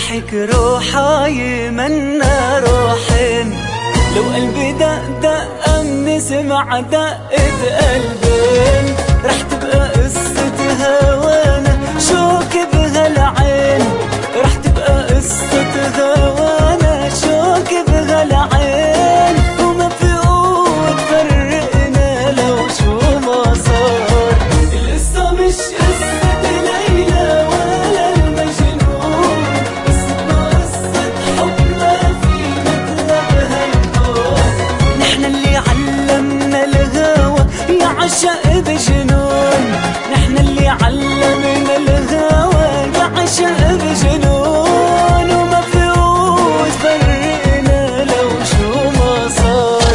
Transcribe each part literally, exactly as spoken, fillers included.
روحك روحا يمنا روحين، لو قلبي دق دق من سمع دقة قلبين، رح تبقى قصة هوانا شوك بهالعين، رح تبقى قصة هوانا شوك بهالعين، وما في قوة تفرقنا لو شو ما صار. القصة مش قصة ليلى ولا المجنون، قصتنا قصة حب ما في مثلها بهالكون، نحن اللي علمنا الهوى يعشق بجنون، نحن اللي علمنا الهوى يعشق بجنون، وما في قوة تفرقنا لو شو ما صار.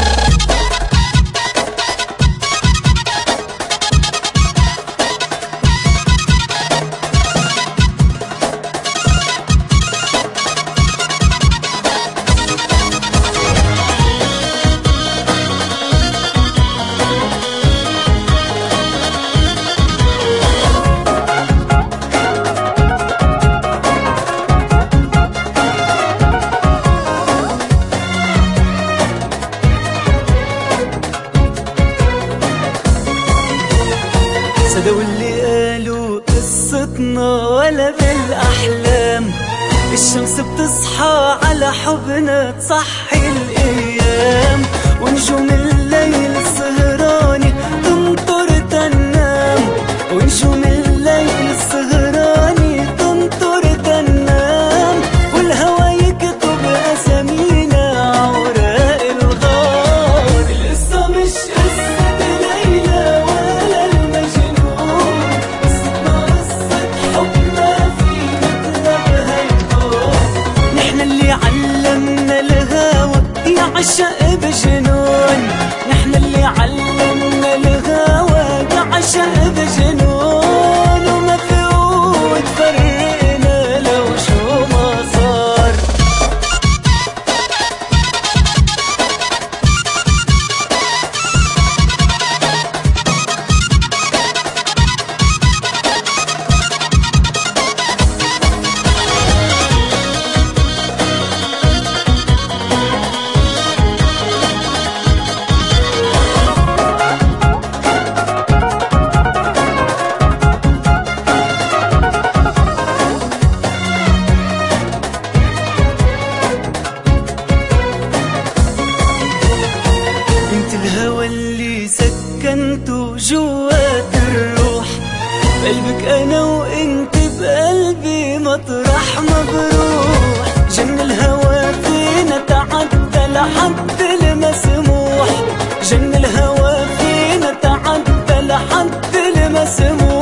صدقوا اللي قالوا قصتنا ولا بالأحلام، الشمس بتصحى على حبنا تصحي الأيام، ونجوم الليل السهراني تنطر تنام، ونجوم الليل السهراني تنطر تنام، والهوى يكتب أسامينا عوراق الغار. القصة مش قصة ليلى ولا المجنون، قصتنا قصة حب ما في مثلها بهالكون، نحن اللي علمنا الهوى يعشق بجنون، نحن اللي علمنا الهوى يعشق بجنون، وما في قوة تفرقنا لو شو ما صار. الهوى اللي سكنته جوات الروح، بقلبك انا وانت بقلبي مطرح ما بروح، جن الهوى فينا تعدى لحد المسموح، جن الهوى فينا تعدى لحد المسموح.